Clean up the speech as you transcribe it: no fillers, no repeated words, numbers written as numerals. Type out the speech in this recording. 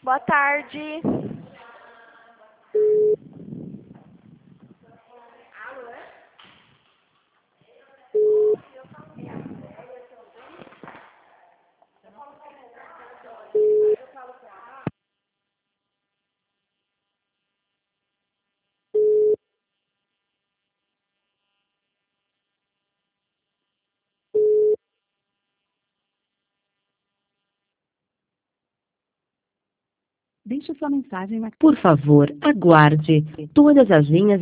Boa tarde. Deixe sua mensagem na... Por favor, aguarde. Todas as linhas